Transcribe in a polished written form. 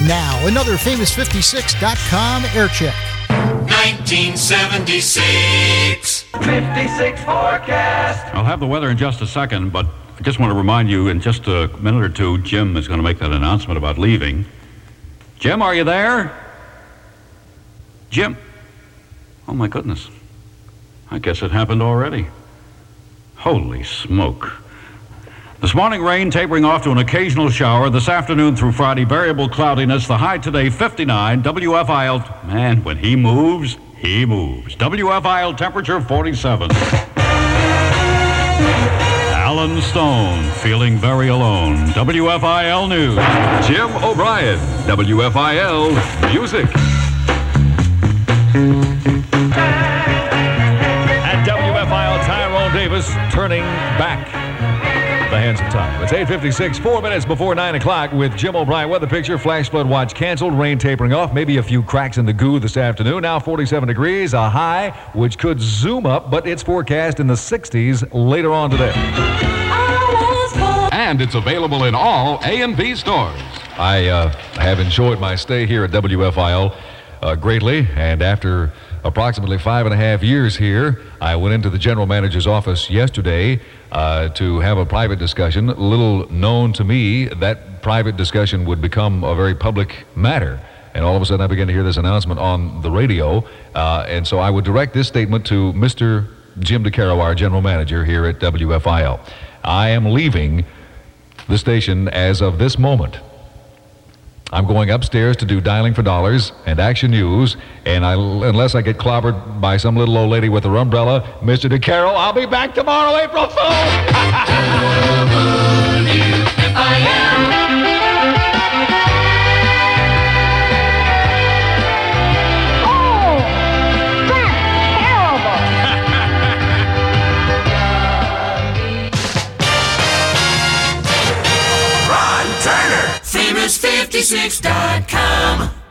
now, another famous56.com air check. 1976 56 forecast. I'll have the weather in just a second, but I just want to remind you in just a minute or two, Jim is going to make that announcement about leaving. Jim, are you there? Jim? Oh, my goodness. I guess it happened already. Holy smoke. This morning, rain tapering off to an occasional shower. This afternoon through Friday, variable cloudiness. The high today, 59. WFIL, man, when he moves, he moves. WFIL temperature, 47. Alan Stone, feeling very alone. WFIL News. Jim O'Brien, WFIL Music. At WFIL, Tyrone Davis turning back the hands of time. It's 8:56, 4 minutes before 9 o'clock with Jim O'Brien. Weather picture, flash flood watch canceled, rain tapering off, maybe a few cracks in the goo this afternoon. Now 47 degrees, a high, which could zoom up, but it's forecast in the 60s later on today. And it's available in all A&B stores. I have enjoyed my stay here at WFIL greatly, and after approximately 5.5 years here, I went into the general manager's office yesterday to have a private discussion. Little known to me, that private discussion would become a very public matter. And all of a sudden I began to hear this announcement on the radio. And so I would direct this statement to Mr. Jim DeCaro, our general manager here at WFIL. I am leaving the station as of this moment. I'm going upstairs to do Dialing for Dollars and Action News, and unless I get clobbered by some little old lady with her umbrella, Mr. DeCaro, I'll be back tomorrow, April Fool! Famous56.com